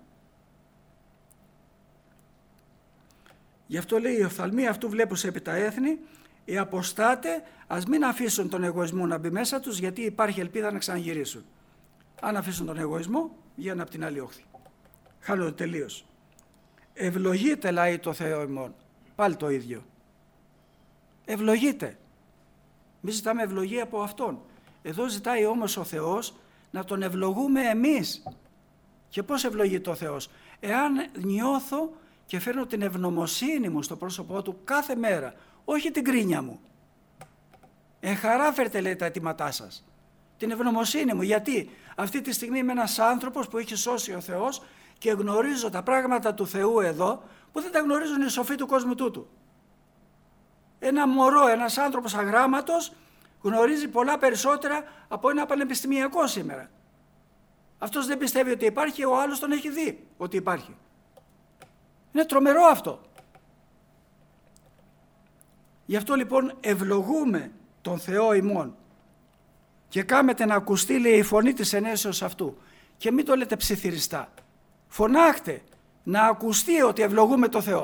Γι' αυτό λέει, η οφθαλμία αυτού βλέπουσε επί τα έθνη, οι αποστάτε ας μην αφήσουν τον εγωισμό να μπει μέσα τους, γιατί υπάρχει ελπίδα να ξαναγυρίσουν. Αν αφήσουν τον εγωισμό, βγαίνουν από την άλλη όχθη. Χάνονται τελείως. Ευλογείτε, λαοί, το Θεό ημών. Πάλι το ίδιο. Ευλογείτε. Μη ζητάμε ευλογία από Αυτόν. Εδώ ζητάει όμως ο Θεός να τον ευλογούμε εμείς. Και πώς ευλογεί το Θεός? Εάν νιώθω και φέρνω την ευγνωμοσύνη μου στο πρόσωπό Του κάθε μέρα, όχι την κρίνια μου. Εν χαρά φέρτε, λέει, τα αιτήματά σας. Την ευγνωμοσύνη μου. Γιατί αυτή τη στιγμή είμαι ένας άνθρωπος που έχει σώσει ο Θεός και γνωρίζω τα πράγματα του Θεού εδώ που δεν τα γνωρίζουν οι σοφοί του κόσμου τούτου. Ένα μωρό, ένας άνθρωπος αγράμματος γνωρίζει πολλά περισσότερα από ένα πανεπιστημιακό σήμερα. Αυτός δεν πιστεύει ότι υπάρχει, ο άλλος τον έχει δει ότι υπάρχει. Είναι τρομερό αυτό. Γι' αυτό λοιπόν ευλογούμε τον Θεό ημών και κάμετε να ακουστεί, λέει, η φωνή της ενέσεως αυτού. Και μην το λέτε ψιθυριστά. Φωνάχτε να ακουστεί ότι ευλογούμε τον Θεό.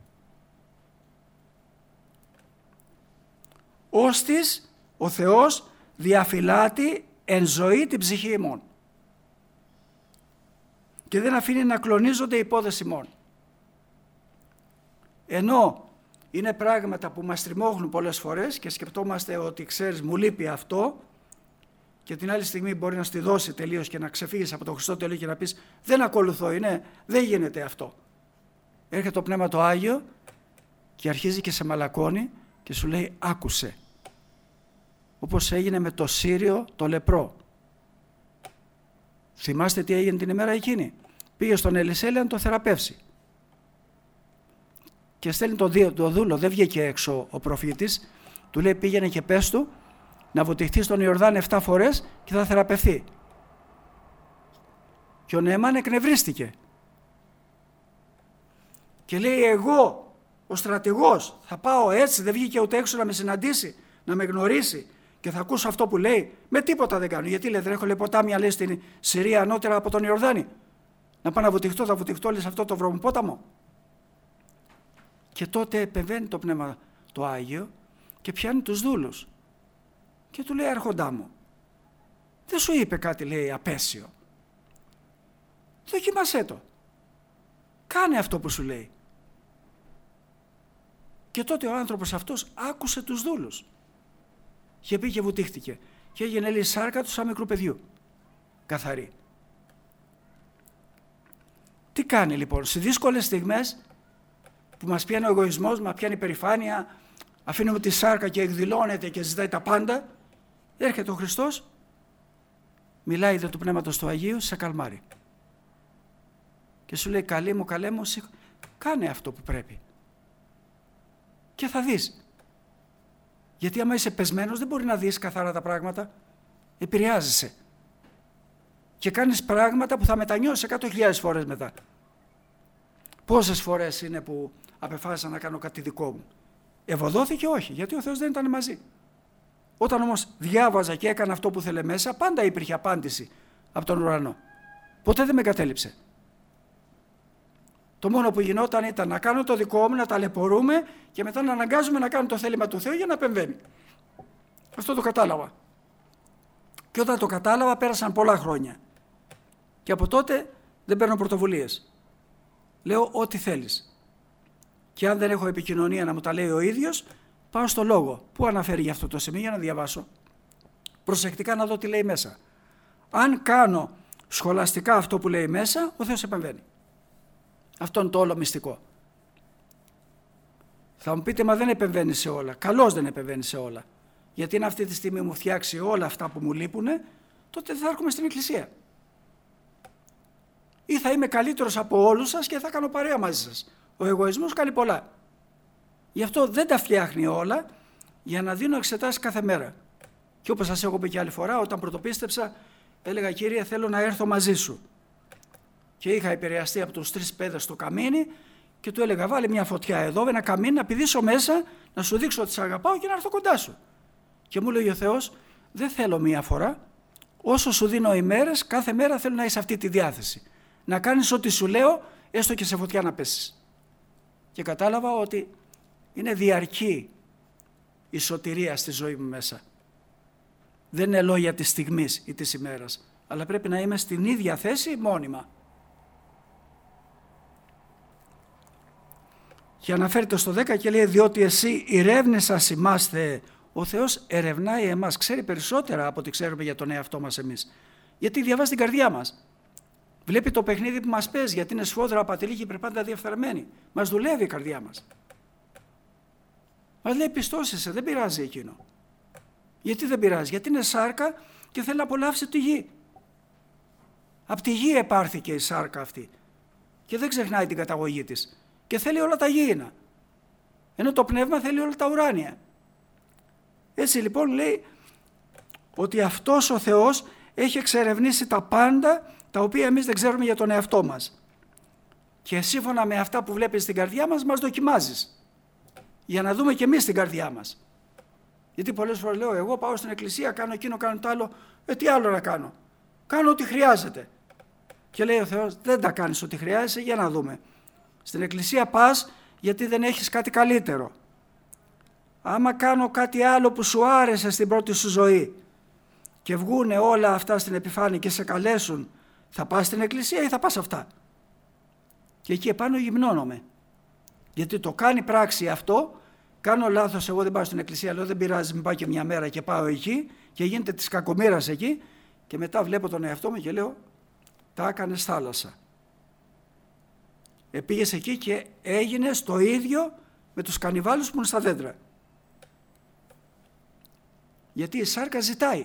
Ώστις ο Θεός διαφυλάτει εν ζωή την ψυχή ημών και δεν αφήνει να κλονίζονται οι πόδες ημών. Ενώ είναι πράγματα που μας τριμώχνουν πολλές φορές και σκεπτόμαστε ότι ξέρεις μου λείπει αυτό και την άλλη στιγμή μπορεί να στη δώσει τελείως και να ξεφύγεις από τον Χριστό τελείως και να πεις δεν ακολουθώ, είναι, δεν γίνεται αυτό. Έρχεται το Πνεύμα το Άγιο και αρχίζει και σε μαλακώνει και σου λέει άκουσε. Όπως έγινε με το Σύριο το λεπρό. Θυμάστε τι έγινε την ημέρα εκείνη. Πήγε στον Ελισέλη να το θεραπεύσει. Και στέλνει το, το δούλο, δεν βγήκε έξω ο προφήτης, του λέει πήγαινε και πες του να βοτυχθεί στον Ιορδάνη εφτά φορές και θα θεραπευθεί. Και ο Νεεμάν εκνευρίστηκε. Και λέει εγώ, ο στρατηγός, θα πάω έτσι, δεν βγήκε ούτε έξω να με συναντήσει, να με γνωρίσει και θα ακούσω αυτό που λέει. Με τίποτα δεν κάνω. Γιατί λέει δεν έχω λέει, ποτάμια λέει στην Συρία ανώτερα από τον Ιορδάνη. Να πάω να βοτυχτώ, θα βοτυχτώ λέει σε αυτό το βρωμοπόταμο. Και τότε επεμβαίνει το Πνεύμα το Άγιο και πιάνει τους δούλους. Και του λέει άρχοντά μου, δεν σου είπε κάτι λέει απέσιο. Δοκίμασέ το. Κάνε αυτό που σου λέει. Και τότε ο άνθρωπος αυτός άκουσε τους δούλους. Και πήγε και βουτήχτηκε. Και έγινε λέει σάρκα του σαν μικρού παιδιού. Καθαρή. Τι κάνει λοιπόν σε δύσκολες στιγμές που μας πιάνει ο εγωισμός, μας πιάνει η περηφάνεια, αφήνουμε τη σάρκα και εκδηλώνεται και ζητάει τα πάντα, έρχεται ο Χριστός, μιλάει δε του Πνεύματος του Αγίου, σε καλμάρει. Και σου λέει καλή μου, καλέ μου, κάνε αυτό που πρέπει. Και θα δεις. Γιατί άμα είσαι πεσμένος δεν μπορεί να δεις καθαρά τα πράγματα, επηρεάζεσαι. Και κάνεις πράγματα που θα μετανιώσεις εκατό χιλιάδες φορές μετά. Πόσες φορές είναι που απεφάσισα να κάνω κάτι δικό μου. Ευωδόθηκε όχι, γιατί ο Θεός δεν ήταν μαζί. Όταν όμως διάβαζα και έκανα αυτό που ήθελε μέσα, πάντα υπήρχε απάντηση από τον ουρανό. Ποτέ δεν με κατέληψε. Το μόνο που γινόταν ήταν να κάνω το δικό μου, να ταλαιπωρούμε και μετά να αναγκάζουμε να κάνω το θέλημα του Θεού για να επεμβαίνει. Αυτό το κατάλαβα. Και όταν το κατάλαβα πέρασαν πολλά χρόνια. Και από τότε δεν παίρνω πρωτοβουλίες. Λέω ό,τι θέλεις. Και αν δεν έχω επικοινωνία να μου τα λέει ο ίδιος, πάω στο λόγο. Πού αναφέρει για αυτό το σημείο για να διαβάσω. Προσεκτικά να δω τι λέει μέσα. Αν κάνω σχολαστικά αυτό που λέει μέσα, ο Θεός επεμβαίνει. Αυτό είναι το όλο μυστικό. Θα μου πείτε, μα δεν επεμβαίνει σε όλα. Καλώς δεν επεμβαίνει σε όλα. Γιατί αν αυτή τη στιγμή μου φτιάξει όλα αυτά που μου λείπουνε, τότε δεν θα έρχομαι στην εκκλησία. Ή θα είμαι καλύτερος από όλους σας και θα κάνω παρέα μαζί σας. Ο εγωισμός κάνει πολλά. Γι' αυτό δεν τα φτιάχνει όλα για να δίνω εξετάσεις κάθε μέρα. Και όπως σας έχω πει και άλλη φορά, όταν πρωτοπίστεψα, έλεγα Κύριε θέλω να έρθω μαζί σου. Και είχα επηρεαστεί από τους τρεις παιδες στο καμίνι και του έλεγα βάλε μια φωτιά εδώ, ένα καμίνι, να πηδήσω μέσα, να σου δείξω ότι σε αγαπάω και να έρθω κοντά σου. Και μου λέει ο Θεός, δεν θέλω μία φορά, όσο σου δίνω ημέρες, κάθε μέρα θέλω να είσαι αυτή τη διάθεση. Να κάνεις ό,τι σου λέω, έστω και σε φωτιά να πέσεις. Και κατάλαβα ότι είναι διαρκή η σωτηρία στη ζωή μου μέσα. Δεν είναι λόγια της στιγμής ή της ημέρας, αλλά πρέπει να είμαι στην ίδια θέση μόνιμα. Και αναφέρεται στο δέκα και λέει διότι εσύ ηρεύνησας ημάστε. Ο Θεός ερευνάει εμάς, ξέρει περισσότερα από ό,τι ξέρουμε για τον εαυτό μας εμείς. Γιατί διαβάζει την καρδιά μας. Βλέπει το παιχνίδι που μας παίζει, γιατί είναι σφόδρα απατηλή και πρέπει πάντα διαφθαρμένη. Μας δουλεύει η καρδιά μας. Μας λέει πιστώσεσαι, δεν πειράζει εκείνο. Γιατί δεν πειράζει, γιατί είναι σάρκα και θέλει να απολαύσει τη γη. Από τη γη επάρθηκε η σάρκα αυτή και δεν ξεχνάει την καταγωγή της και θέλει όλα τα γήινα. Ενώ το πνεύμα θέλει όλα τα ουράνια. Έτσι λοιπόν λέει ότι αυτός ο Θεός έχει εξερευνήσει τα πάντα τα οποία εμείς δεν ξέρουμε για τον εαυτό μας. Και σύμφωνα με αυτά που βλέπεις στην καρδιά μας, μας δοκιμάζεις. Για να δούμε και εμείς την καρδιά μας. Γιατί πολλές φορές λέω, εγώ πάω στην εκκλησία, κάνω εκείνο, κάνω το άλλο, ε τι άλλο να κάνω. Κάνω ό,τι χρειάζεται. Και λέει ο Θεός, δεν τα κάνεις ό,τι χρειάζεσαι, για να δούμε. Στην εκκλησία πας γιατί δεν έχεις κάτι καλύτερο. Άμα κάνω κάτι άλλο που σου άρεσε στην πρώτη σου ζωή και βγούνε όλα αυτά στην επιφάνεια και σε καλέσουν, θα πας στην εκκλησία ή θα πας αυτά. Και εκεί επάνω γυμνώνομαι. Γιατί το κάνει πράξη αυτό κάνω λάθος, εγώ δεν πάω στην εκκλησία, λέω δεν πειράζει, μην πάω και μια μέρα και πάω εκεί και γίνεται της κακομοίρας εκεί και μετά βλέπω τον εαυτό μου και λέω τα έκανες θάλασσα. Επήγες εκεί και έγινες το ίδιο με τους κανιβάλους που είναι στα δέντρα. Γιατί η σάρκα ζητάει.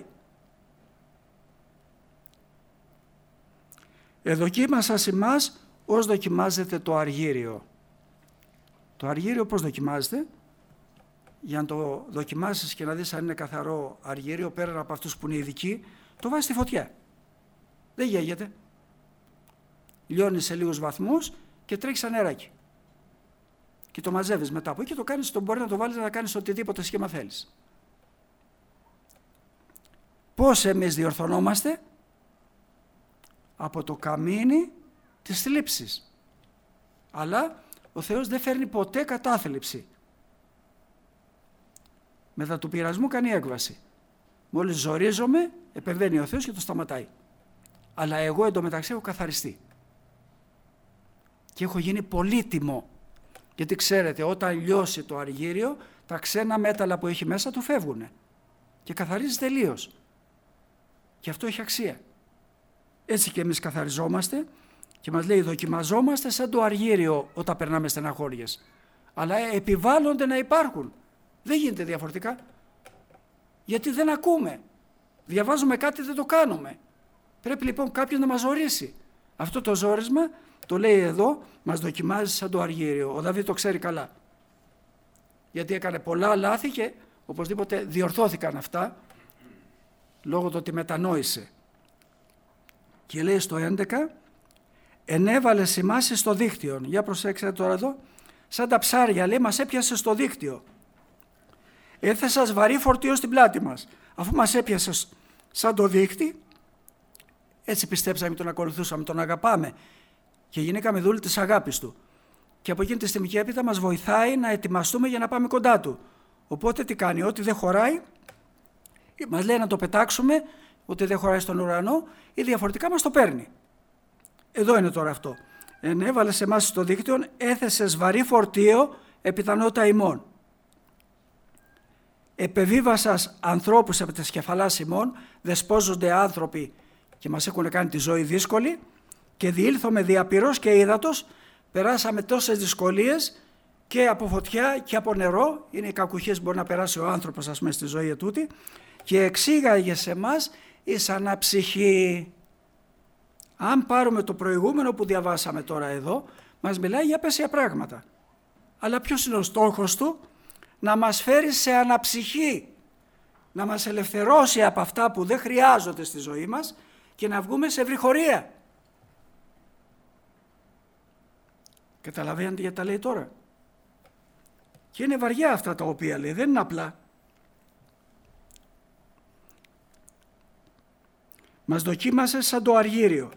Εδοκίμασας ημάς ως δοκιμάζεται το αργύριο. Το αργύριο πώς δοκιμάζεται? Για να το δοκιμάσεις και να δεις αν είναι καθαρό αργύριο, πέρα από αυτούς που είναι ειδικοί, το βάζεις στη φωτιά. Δεν γέγεται. Λιώνει σε λίγους βαθμούς και τρέχει σαν νεράκι. Και το μαζεύεις μετά από εκεί και το κάνεις, το μπορεί να το βάλεις να κάνεις οτιδήποτε σχήμα θέλεις. Πώς εμείς διορθωνόμαστε? Από το καμίνι της θλίψης. Αλλά ο Θεός δεν φέρνει ποτέ κατάθλιψη. Μετά του πειρασμού κάνει έκβαση. Μόλις ζορίζομαι, επεμβαίνει ο Θεός και το σταματάει. Αλλά εγώ εντωμεταξύ έχω καθαριστεί. Και έχω γίνει πολύτιμο. Γιατί ξέρετε, όταν λιώσει το αργύριο, τα ξένα μέταλλα που έχει μέσα του φεύγουν. Και καθαρίζει τελείως. Και αυτό έχει αξία. Έτσι και εμείς καθαριζόμαστε και μας λέει δοκιμαζόμαστε σαν το αργύριο όταν περνάμε στεναχώριες. Αλλά επιβάλλονται να υπάρχουν. Δεν γίνεται διαφορετικά. Γιατί δεν ακούμε. Διαβάζουμε κάτι, δεν το κάνουμε. Πρέπει λοιπόν κάποιος να μας ζορίσει. Αυτό το ζόρισμα το λέει εδώ, μας δοκιμάζει σαν το αργύριο. Ο Δαβίδ το ξέρει καλά. Γιατί έκανε πολλά λάθη και οπωσδήποτε διορθώθηκαν αυτά λόγω του ότι μετανόησε. Και λέει στο έντεκα, ενέβαλες ημάς στο δίκτυο. Για προσέξτε τώρα εδώ, σαν τα ψάρια λέει, μας έπιασε στο δίκτυο. Έθεσας βαρύ φορτίο στην πλάτη μας. Αφού μας έπιασε σαν το δίκτυ, έτσι πιστέψαμε, τον ακολουθούσαμε, τον αγαπάμε και γινήκαμε δούλοι της αγάπης του. Και από εκείνη τη στιγμή και έπειτα μας βοηθάει να ετοιμαστούμε για να πάμε κοντά του. Οπότε τι κάνει? Ό,τι δεν χωράει, μας λέει να το πετάξουμε, ότι δεν χωράει στον ουρανό, ή διαφορετικά μας το παίρνει. Εδώ είναι τώρα αυτό. Ενέβαλες εμάς στο δίκτυο, έθεσες βαρύ φορτίο επιθανότητα ημών. Επεβίβασας ανθρώπους από τις κεφαλάς ημών, δεσπόζονται άνθρωποι και μας έχουν κάνει τη ζωή δύσκολη και διήλθαμε δια πυρός και ύδατος, περάσαμε τόσες δυσκολίες και από φωτιά και από νερό, είναι οι κακουχίες που μπορεί να περάσει ο άνθρωπος ας πούμε στη ζωή ετούτη, και εξήγαγε σε εμάς εις αναψυχή. Αν πάρουμε το προηγούμενο που διαβάσαμε τώρα εδώ, μας μιλάει για πέσια πράγματα. Αλλά ποιος είναι ο στόχος του? Να μας φέρει σε αναψυχή, να μας ελευθερώσει από αυτά που δεν χρειάζονται στη ζωή μας και να βγούμε σε ευρυχωρία. Καταλαβαίνετε γιατί τα λέει τώρα? Και είναι βαριά αυτά τα οποία λέει, δεν είναι απλά. Μας δοκίμασε σαν το αργύριο.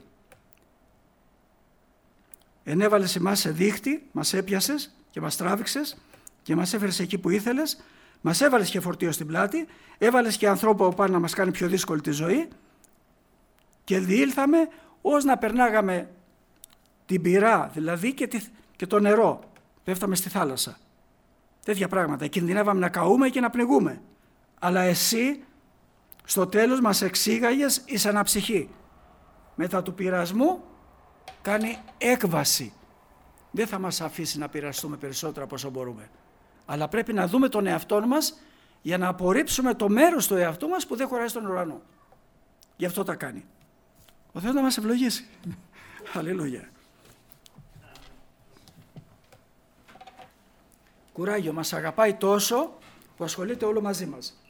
Ενέβαλες εμάς σε δίχτυ, μας έπιασες και μας τράβηξες και μας έφερες εκεί που ήθελες, μας έβαλες και φορτίο στην πλάτη, έβαλες και ανθρώπο πάνω να μας κάνει πιο δύσκολη τη ζωή και διήλθαμε ως να περνάγαμε την πυρά, δηλαδή και, τη, και το νερό. Πέφταμε στη θάλασσα. Τέτοια πράγματα. Κινδυνεύαμε να καούμε και να πνιγούμε. Αλλά εσύ στο τέλος μας εξήγαγες εις αναψυχή. Μετά του πειρασμού κάνει έκβαση. Δεν θα μας αφήσει να πειραστούμε περισσότερο από όσο μπορούμε. Αλλά πρέπει να δούμε τον εαυτό μας για να απορρίψουμε το μέρος του εαυτού μας που δεν χωράει στον ουρανό. Γι' αυτό τα κάνει. Ο Θεός να μας ευλογήσει. Αλληλούια. Κουράγιο, μας αγαπάει τόσο που ασχολείται όλο μαζί μας.